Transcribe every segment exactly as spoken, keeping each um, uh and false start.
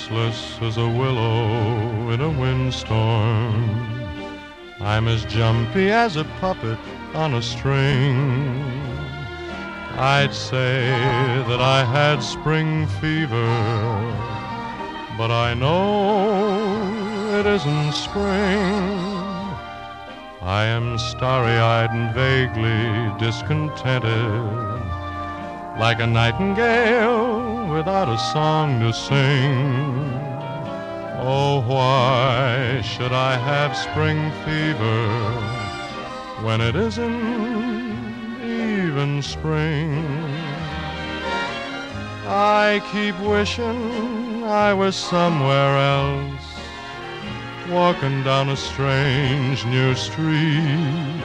restless as a willow in a windstorm. I'm as jumpy as a puppet on a string. I'd say that I had spring fever, but I know it isn't spring. I am starry-eyed and vaguely discontented, like a nightingale without a song to sing. Oh, why should I have spring fever when it isn't even spring? I keep wishing I was somewhere else, walking down a strange new street,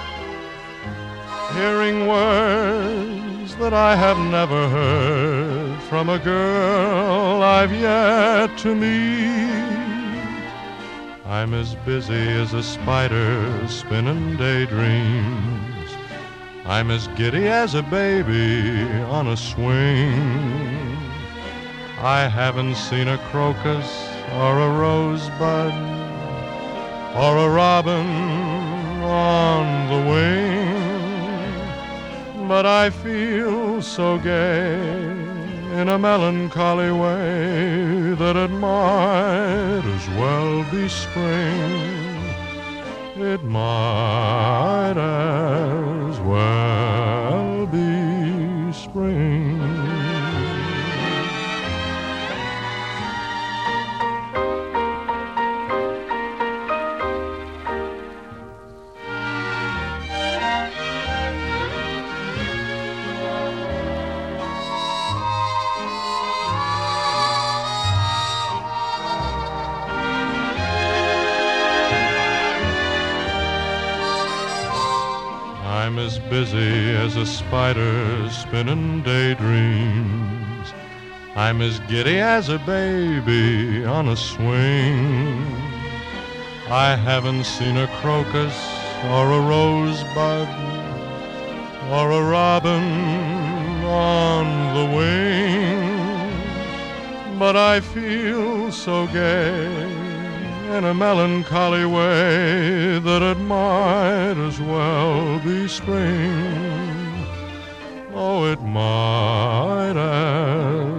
hearing words that I have never heard from a girl I've yet to meet. I'm as busy as a spider spinning daydreams. I'm as giddy as a baby on a swing. I haven't seen a crocus or a rosebud or a robin on the wing, but I feel so gay in a melancholy way that it might as well be spring. It might as well be spring. I'm as busy as a spider spinning daydreams. I'm as giddy as a baby on a swing. I haven't seen a crocus or a rosebud or a robin on the wing, but I feel so gay in a melancholy way that it might as well be spring. Oh, it might as